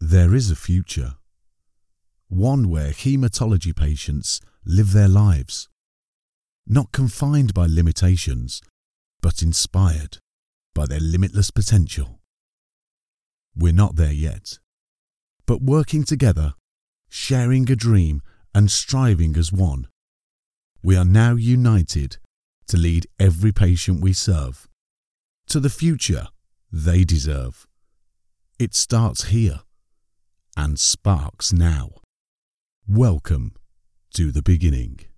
There is a future, one where haematology patients live their lives, not confined by limitations, but inspired by their limitless potential. We're not there yet, but working together, sharing a dream and striving as one, we are now united to lead every patient we serve to the future they deserve. It starts here and sparks now. Welcome to the beginning.